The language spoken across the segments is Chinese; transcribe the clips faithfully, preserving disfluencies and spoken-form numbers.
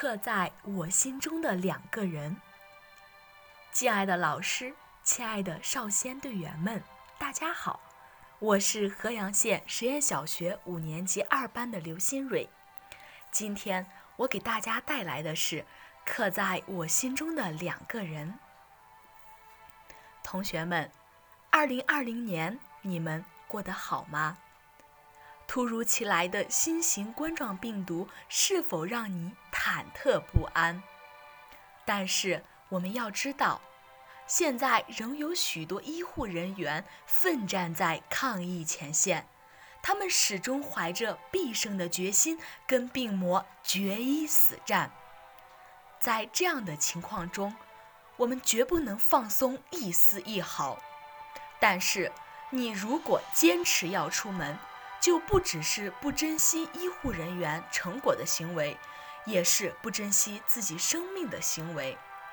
刻在我心中的两个人。敬爱的老师，亲爱的少先队员们，大家好，我是河阳县实验小学五年级二班的刘新蕊。今天我给大家带来的是刻在我心中的两个人。同学们，二零二零年你们过得好吗？突如其来的新型冠状病毒是否让你忐忑不安？但是我们要知道，现在仍有许多医护人员奋战在抗疫前线，他们始终怀着必胜的决心跟病魔决一死战。在这样的情况中，我们绝不能放松一丝一毫。但是你如果坚持要出门，就不只是不珍惜医护人员成果的行为，也是不珍惜自己生命的行为。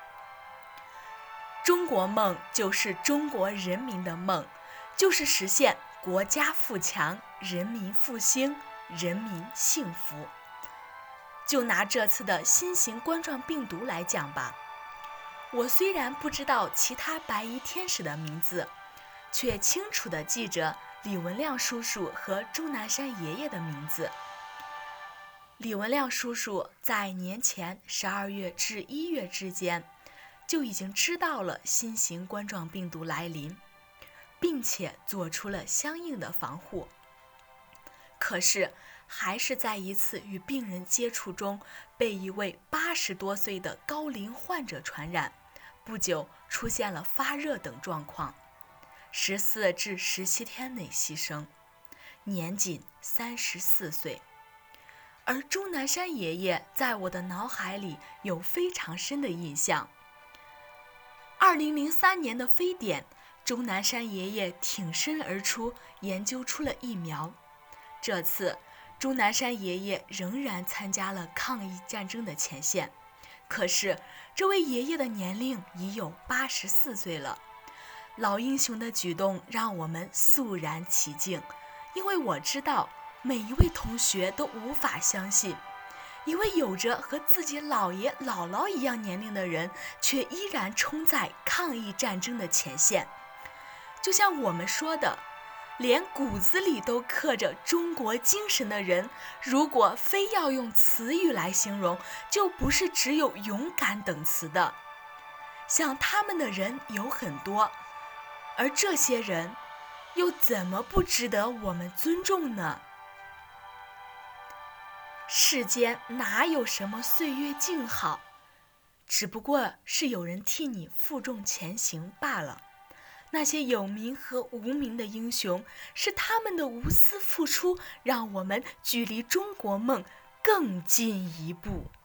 中国梦就是中国人民的梦，就是实现国家富强、人民复兴、人民幸福。就拿这次的新型冠状病毒来讲吧，我虽然不知道其他白衣天使的名字，却清楚地记着李文亮叔叔和钟南山爷爷的名字。李文亮叔叔在年前十二月至一月之间就已经知道了新型冠状病毒来临，并且做出了相应的防护。可是还是在一次与病人接触中被一位八十多岁的高龄患者传染，不久出现了发热等状况，十四至十七天内牺牲，年仅三十四岁。而钟南山爷爷在我的脑海里有非常深的印象。二零零三年的非典，钟南山爷爷挺身而出，研究出了疫苗。这次钟南山爷爷仍然参加了抗疫战争的前线，可是这位爷爷的年龄已有八十四岁了。老英雄的举动让我们肃然起敬，因为我知道每一位同学都无法相信，一位有着和自己姥爷姥姥一样年龄的人，却依然冲在抗疫战争的前线。就像我们说的，连骨子里都刻着中国精神的人，如果非要用词语来形容，就不是只有勇敢等词的。像他们的人有很多，而这些人又怎么不值得我们尊重呢？世间哪有什么岁月静好，只不过是有人替你负重前行罢了。那些有名和无名的英雄，是他们的无私付出，让我们距离中国梦更进一步。